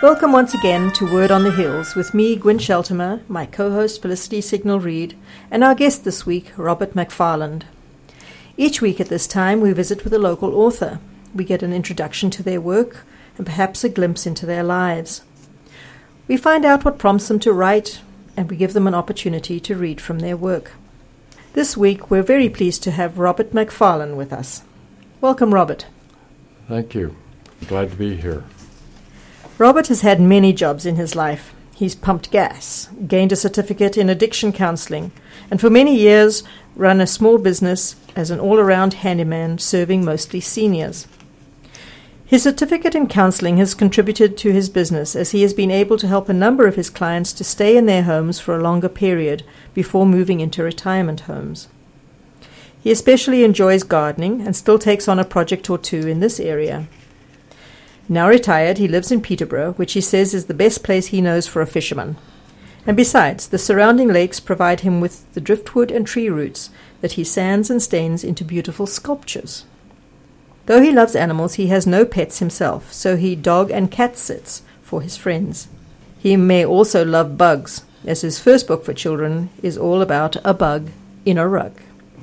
Welcome once again to Word on the Hills with me, Gwyn Sheltimer, my co-host Felicity Signal-Reid, and our guest this week, Robert McFarland. Each week at this time we visit with a local author. We get an introduction to their work and perhaps a glimpse into their lives. We find out what prompts them to write, and we give them an opportunity to read from their work. This week we're very pleased to have Robert McFarland with us. Welcome, Robert. Thank you. Glad to be here. Robert has had many jobs in his life. He's pumped gas, gained a certificate in addiction counseling, and for many years run a small business as an all-around handyman serving mostly seniors. His certificate in counseling has contributed to his business as he has been able to help a number of his clients to stay in their homes for a longer period before moving into retirement homes. He especially enjoys gardening and still takes on a project or two in this area. Now retired, he lives in Peterborough, which he says is the best place he knows for a fisherman. And besides, the surrounding lakes provide him with the driftwood and tree roots that he sands and stains into beautiful sculptures. Though he loves animals, he has no pets himself, so he dog and cat sits for his friends. He may also love bugs, as his first book for children is all about a bug in a rug.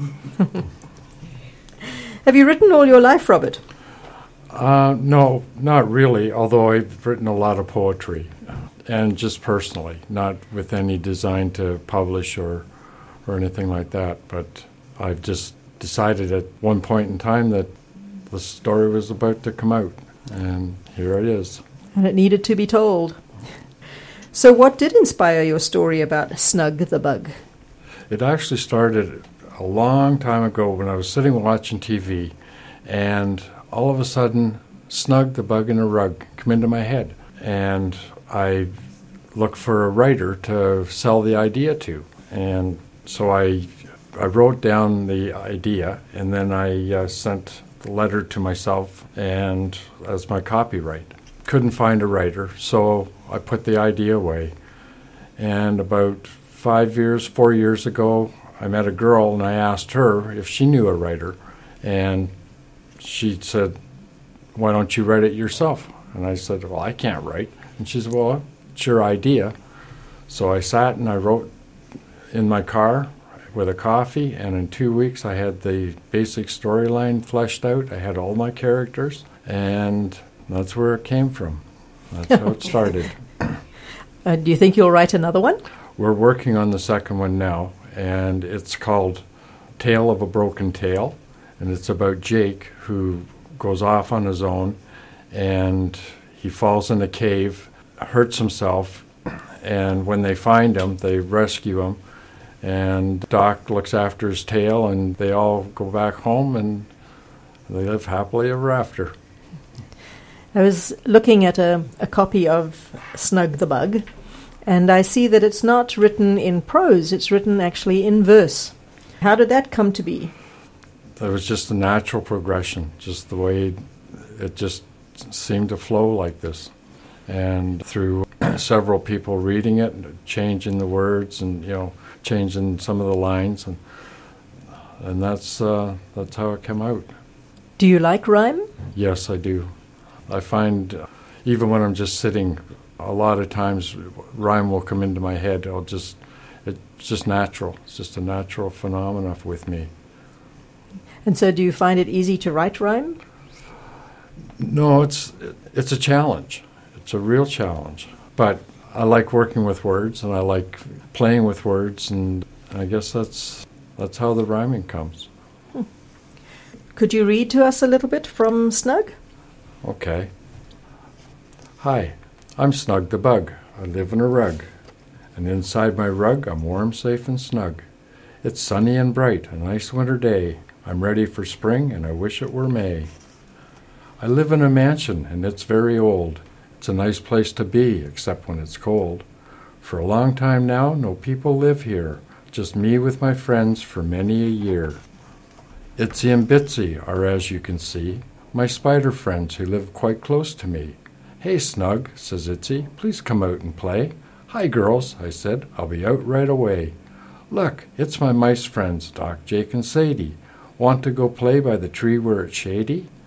Have you written all your life, Robert? No, not really, although I've written a lot of poetry, and just personally, not with any design to publish or anything like that, but I've just decided at one point in time that the story was about to come out, and here it is. And it needed to be told. So what did inspire your story about Snug the bug? It actually started a long time ago when I was sitting watching TV, and all of a sudden, Snug the bug in a rug come into my head, and I looked for a writer to sell the idea to, and so I wrote down the idea, and then I sent the letter to myself and as my copyright. Couldn't find a writer, so I put the idea away, and about 4 years ago, I met a girl, and I asked her if she knew a writer, and she said, "Why don't you write it yourself?" And I said, "Well, I can't write." And she said, "Well, it's your idea." So I sat and I wrote in my car with a coffee, and in 2 weeks I had the basic storyline fleshed out. I had all my characters, and that's where it came from. That's how it started. Do you think you'll write another one? We're working on the second one now, and it's called Tale of a Broken Tail. And it's about Jake, who goes off on his own, and he falls in a cave, hurts himself, and when they find him, they rescue him, and Doc looks after his tail, and they all go back home, and they live happily ever after. I was looking at a copy of Snug the Bug, and I see that it's not written in prose, it's written actually in verse. How did that come to be? It was just a natural progression, just the way it just seemed to flow like this. And through several people reading it, changing the words and, changing some of the lines, and that's how it came out. Do you like rhyme? Yes, I do. I find even when I'm just sitting, a lot of times rhyme will come into my head. It's just natural. It's just a natural phenomenon with me. And so do you find it easy to write rhyme? No, it's a challenge. It's a real challenge. But I like working with words, and I like playing with words, and I guess that's how the rhyming comes. Could you read to us a little bit from Snug? Okay. Hi, I'm Snug the bug. I live in a rug, and inside my rug I'm warm, safe, and snug. It's sunny and bright, a nice winter day. I'm ready for spring, and I wish it were May. I live in a mansion, and it's very old. It's a nice place to be, except when it's cold. For a long time now, no people live here, just me with my friends for many a year. Itsy and Bitsy are, as you can see, my spider friends who live quite close to me. Hey, Snug, says Itsy, please come out and play. Hi, girls, I said, I'll be out right away. Look, it's my mice friends, Doc, Jake, and Sadie. Want to go play by the tree where it's shady?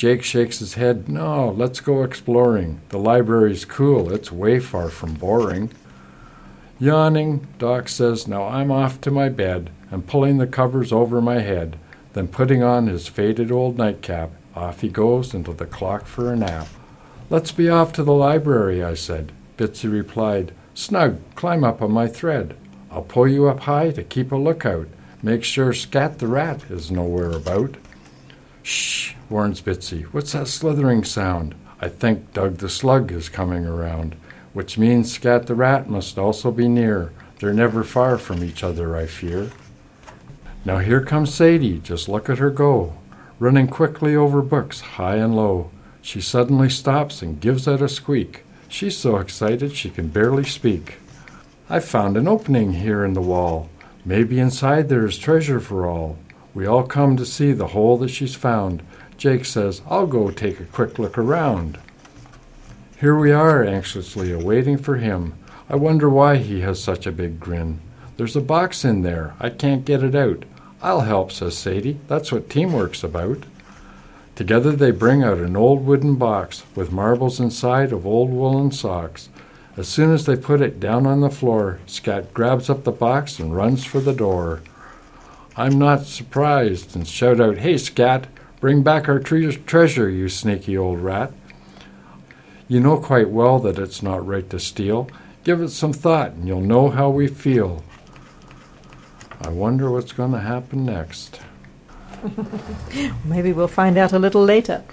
Jake shakes his head. No, let's go exploring. The library's cool. It's way far from boring. Yawning, Doc says, now I'm off to my bed, and pulling the covers over my head. Then putting on his faded old nightcap, off he goes into the clock for a nap. Let's be off to the library, I said. Bitsy replied, Snug, climb up on my thread. I'll pull you up high to keep a lookout. Make sure Scat the rat is nowhere about. Shh, warns Bitsy. What's that slithering sound? I think Doug the slug is coming around, which means Scat the rat must also be near. They're never far from each other, I fear. Now here comes Sadie, just look at her go, running quickly over books high and low. She suddenly stops and gives out a squeak. She's so excited she can barely speak. I've found an opening here in the wall. Maybe inside there is treasure for all. We all come to see the hole that she's found. Jake says, I'll go take a quick look around. Here we are, anxiously awaiting for him. I wonder why he has such a big grin. There's a box in there. I can't get it out. I'll help, says Sadie. That's what teamwork's about. Together they bring out an old wooden box with marbles inside of old woolen socks. As soon as they put it down on the floor, Scat grabs up the box and runs for the door. I'm not surprised and shout out, Hey, Scat, bring back our treasure, you sneaky old rat. You know quite well that it's not right to steal. Give it some thought and you'll know how we feel. I wonder what's going to happen next. Maybe we'll find out a little later.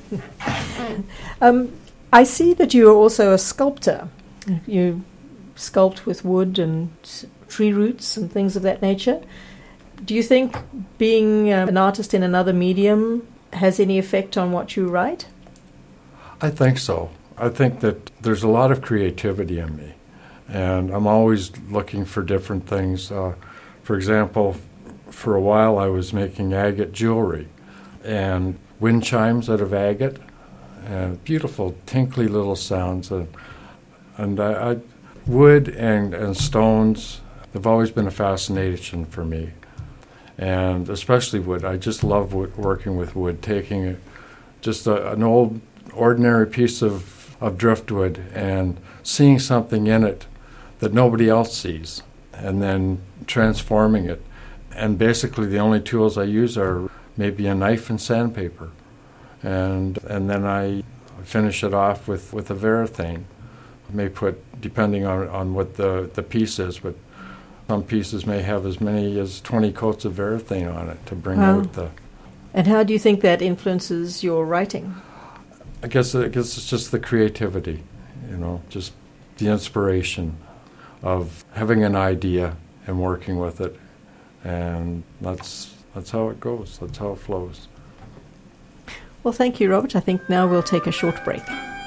I see that you are also a sculptor. You sculpt with wood and tree roots and things of that nature. Do you think being an artist in another medium has any effect on what you write? I think so. I think that there's a lot of creativity in me, and I'm always looking for different things. For example, for a while I was making agate jewelry and wind chimes out of agate, and beautiful tinkly little sounds. And wood and stones have always been a fascination for me, and especially wood. I just love working with wood, taking an old ordinary piece of driftwood and seeing something in it that nobody else sees, and then transforming it. And basically the only tools I use are maybe a knife and sandpaper. And then I finish it off with a varathane. I may put, depending on what the piece is, but some pieces may have as many as 20 coats of varathane on it to bring out the... And how do you think that influences your writing? I guess it's just the creativity, just the inspiration of having an idea and working with it. And that's how it goes. That's how it flows. Well, thank you, Robert. I think now we'll take a short break.